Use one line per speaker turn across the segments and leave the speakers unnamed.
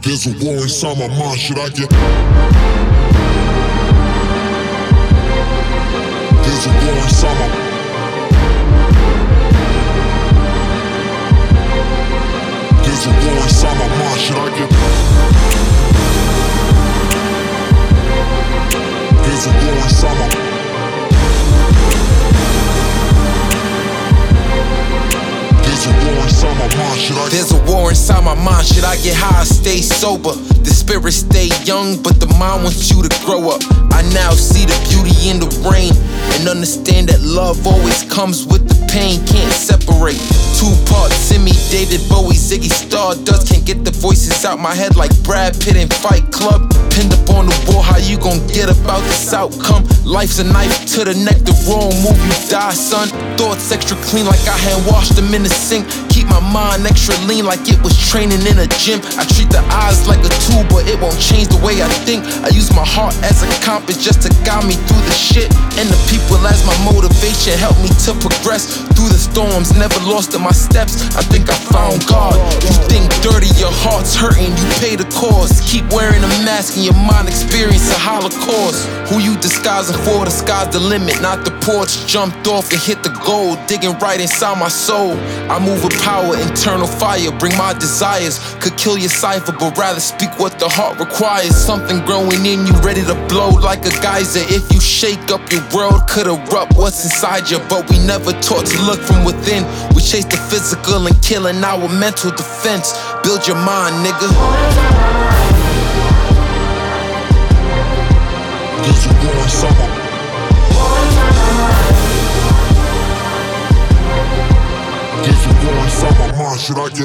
There's a war inside my mind, should I get? There's a war inside my mind. There's a war inside my mind, should I get? There's a war inside my mind.
There's a war inside my mind, should I get high or stay sober? The spirit stay young, but the mind wants you to grow up. I now see the beauty in the rain and understand that love always comes with the pain. Can't separate two parts in me, David Bowie, Ziggy Stardust. Can't get the voices out my head like Brad Pitt in Fight Club. Pinned up on the wall, how you gon' get about this outcome? Life's a knife to the neck, the wrong move, you die, son. Thoughts extra clean like I hand washed them in the sink. Keep my mind extra lean like it was training in a gym. I treat the eyes like a tool, but it won't change the way I think. I use my heart as a compass just to guide me through the shit. And the people as my motivation help me to progress through the storms. Never lost in my steps, I think I found God. You think dirty, your heart's hurting, you pay the cost. Keep wearing a mask and your mind experience a holocaust. Who you disguising for? The sky's the limit, not the porch. Jumped off and hit the goal, digging right inside my soul. I move with power, internal fire, bring my desires. Could kill your cipher, but rather speak what the heart requires. Something growing in you, ready to blow like a geyser. If you shake up your world, could erupt what's inside you. But we never taught to look from within. We chase the physical and killing our mental defense. Build your mind, nigga.
There's a war inside my mind. There's a war inside my mind, should I get?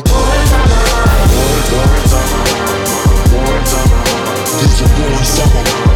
There's a war inside my mind.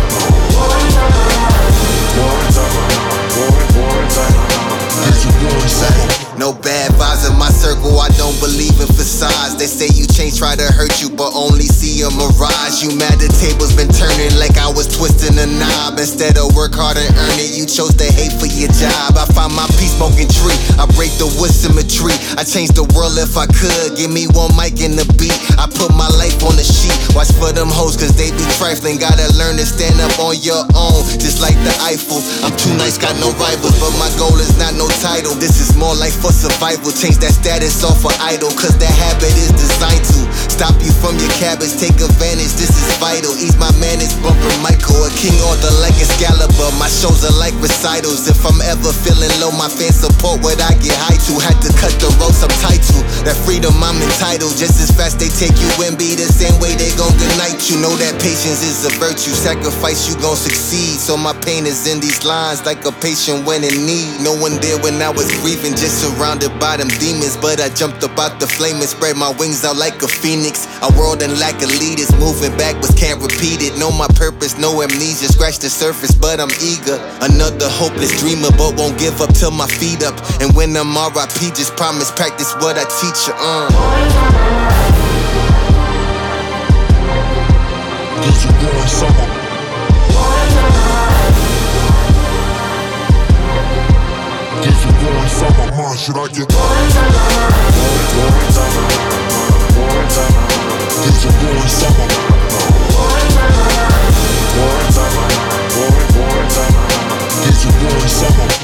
There's a war inside my mind.
No bad vibes in my circle, I don't believe in facades. They say you change, try to hurt you, but only see a mirage. You mad the tables been turning like I was twisting a knob. Instead of work hard and earn it, you chose to hate for your job. I find my peace smoking tree, I break the wood symmetry. I change the world if I could, give me one mic and a beat. I put my life on the sheet, watch for them hoes cause they be trifling. Gotta learn to stand up on your own, just like the Eiffel. I'm too nice, got no rivals, but my goal is not no title. This is more like for survival, change that status off for idle. Cause that habit is designed to stop you from your cabbage, take advantage, this is vital. Ease my manage, bumper Michael, a king order like Excalibur. My shows are like recitals, if I'm ever feeling low, my fans support what I get high to. Had to cut the ropes I'm tied to, that freedom I'm entitled. Just as fast they take you and be the same way they gon' goodnight you. Know that patience is a virtue, sacrifice you gon' succeed. So my pain is in these lines like a patient when in need. No one there when I was grieving, just surrounded by them demons. But I jumped up out the flame and spread my wings out like a phoenix. A world in lack of leaders, moving backwards, can't repeat it. Know my purpose, no amnesia, scratch the surface, but I'm eager. Another hopeless dreamer, but won't give up till my feet up. And when I'm RIP, just promise practice what I teach you.
There's a war inside my mind. There's a war inside my mind, should I get? There's a war inside my mind. There's a war inside my mind.